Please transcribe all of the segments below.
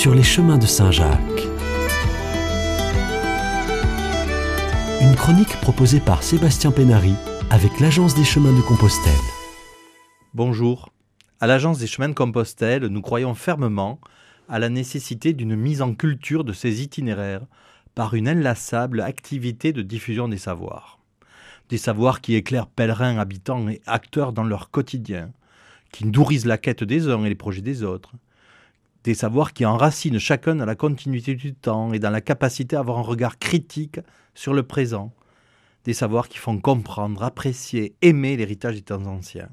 sur les chemins de Saint-Jacques. Une chronique proposée par Sébastien Pénary avec l'Agence des chemins de Compostelle. Bonjour. À l'Agence des chemins de Compostelle, nous croyons fermement à la nécessité d'une mise en culture de ces itinéraires par une inlassable activité de diffusion des savoirs. Des savoirs qui éclairent pèlerins, habitants et acteurs dans leur quotidien, qui nourrissent la quête des uns et les projets des autres. Des savoirs qui enracinent chacun dans la continuité du temps et dans la capacité à avoir un regard critique sur le présent. Des savoirs qui font comprendre, apprécier, aimer l'héritage des temps anciens.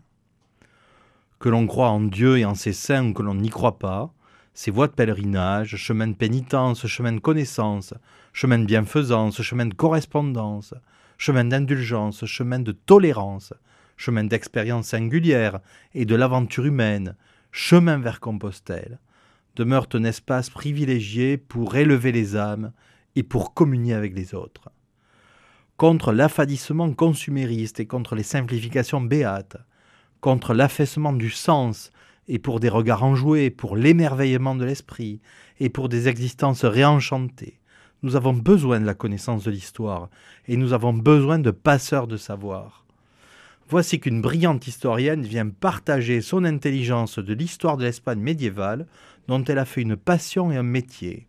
Que l'on croit en Dieu et en ses saints ou que l'on n'y croit pas, ces voies de pèlerinage, chemins de pénitence, chemins de connaissance, chemins de bienfaisance, chemins de correspondance, chemins d'indulgence, chemins de tolérance, chemins d'expérience singulière et de l'aventure humaine, chemin vers Compostelle, demeurent un espace privilégié pour élever les âmes et pour communier avec les autres. Contre l'affadissement consumériste et contre les simplifications béates, contre l'affaissement du sens et pour des regards enjoués, pour l'émerveillement de l'esprit et pour des existences réenchantées, nous avons besoin de la connaissance de l'histoire et nous avons besoin de passeurs de savoir. Voici qu'une brillante historienne vient partager son intelligence de l'histoire de l'Espagne médiévale dont elle a fait une passion et un métier.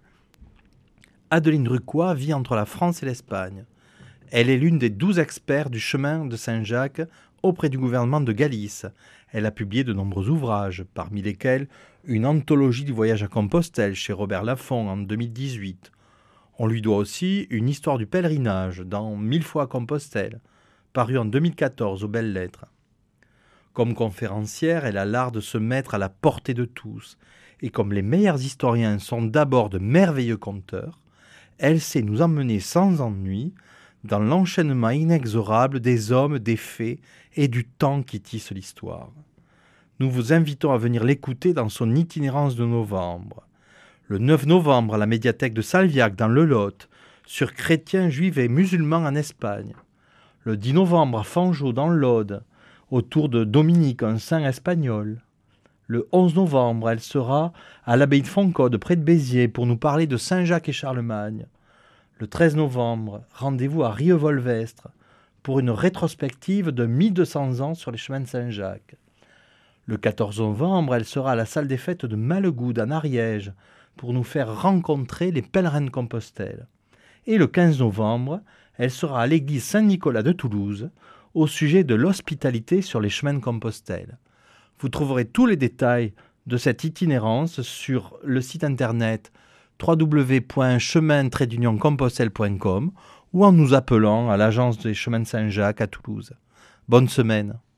Adeline Rucois vit entre la France et l'Espagne. Elle est l'une des 12 experts du chemin de Saint-Jacques auprès du gouvernement de Galice. Elle a publié de nombreux ouvrages, parmi lesquels une anthologie du voyage à Compostelle chez Robert Laffont en 2018. On lui doit aussi une histoire du pèlerinage dans 1000 fois Compostelle, paru en 2014 aux Belles Lettres. Comme conférencière, elle a l'art de se mettre à la portée de tous, et comme les meilleurs historiens sont d'abord de merveilleux conteurs, elle sait nous emmener sans ennui dans l'enchaînement inexorable des hommes, des faits et du temps qui tissent l'histoire. Nous vous invitons à venir l'écouter dans son itinérance de novembre. Le 9 novembre à la médiathèque de Salviac dans le Lot, sur chrétiens, juifs et musulmans en Espagne. Le 10 novembre à Fangeau dans l'Aude, autour de Dominique, un saint espagnol. Le 11 novembre, elle sera à l'abbaye de Foncaude, près de Béziers, pour nous parler de Saint-Jacques et Charlemagne. Le 13 novembre, rendez-vous à Rievolvestre pour une rétrospective de 1200 ans sur les chemins de Saint-Jacques. Le 14 novembre, elle sera à la salle des fêtes de Mallegoude, en Ariège, pour nous faire rencontrer les pèlerins de Compostelle. Et le 15 novembre, elle sera à l'église Saint-Nicolas de Toulouse, au sujet de l'hospitalité sur les chemins de Compostelle. Vous trouverez tous les détails de cette itinérance sur le site internet www.chemin-compostelle.com ou en nous appelant à l'Agence des chemins de Saint-Jacques à Toulouse. Bonne semaine.